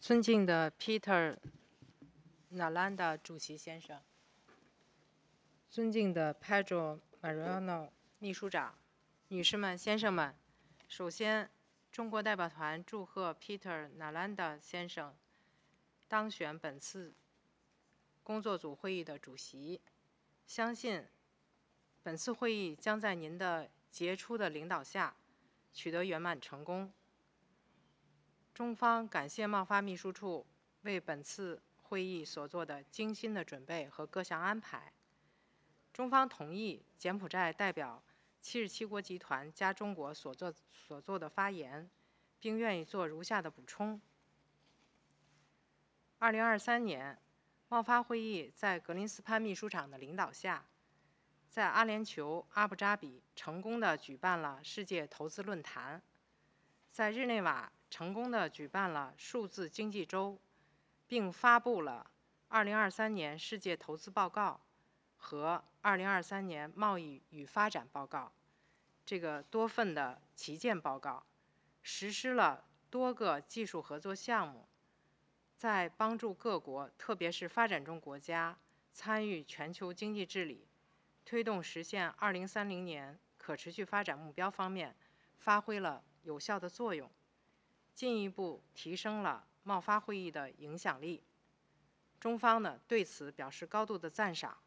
尊敬的 Peter Nalanda 主席先生，尊敬的 Pedro Mariano 秘书长，女士们、先生们，首先，中国代表团祝贺 Peter Nalanda 先生当选本次工作组会议的主席。相信本次会议将在您的杰出的领导下取得圆满成功。中方感谢贸发秘书处为本次会议所做的精心的准备和各项安排。中方同意柬埔寨代表77国集团加中国所做的发言，并愿意做如下的补充。2023年，贸发会议在格林斯潘秘书长的领导下，在阿联酋阿布扎比成功地举办了世界投资论坛，在日内瓦成功地举办了数字经济周，并发布了2023年世界投资报告和2023年贸易与发展报告这个多份的旗舰报告，实施了多个技术合作项目，在帮助各国，特别是发展中国家参与全球经济治理，推动实现2030年可持续发展目标方面发挥了有效的作用，进一步提升了贸发会议的影响力。中方呢对此表示高度的赞赏。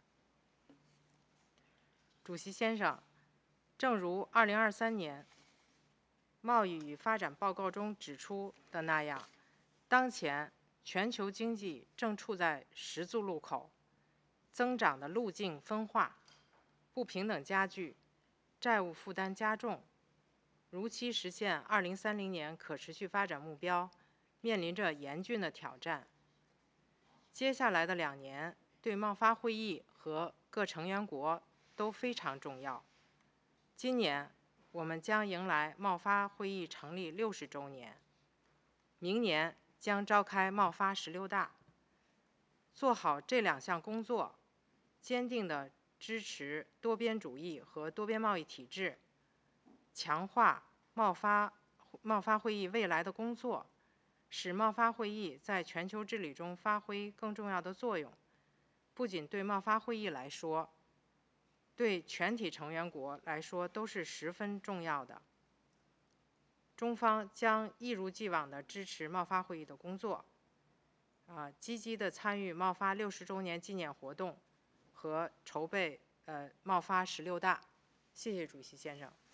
主席先生，正如2023年贸易与发展报告中指出的那样，当前全球经济正处在十字路口，增长的路径分化，不平等加剧，债务负担加重，如期实现2030年可持续发展目标面临着严峻的挑战。接下来的2年对贸发会议和各成员国都非常重要。今年我们将迎来贸发会议成立60周年，明年将召开贸发16大。做好这2项工作，坚定地支持多边主义和多边贸易体制，强化贸发会议未来的工作，使贸发会议在全球治理中发挥更重要的作用，不仅对贸发会议来说，对全体成员国来说都是十分重要的。中方将一如既往地支持贸发会议的工作，积极地参与贸发60周年纪念活动和筹备贸发16大。谢谢主席先生。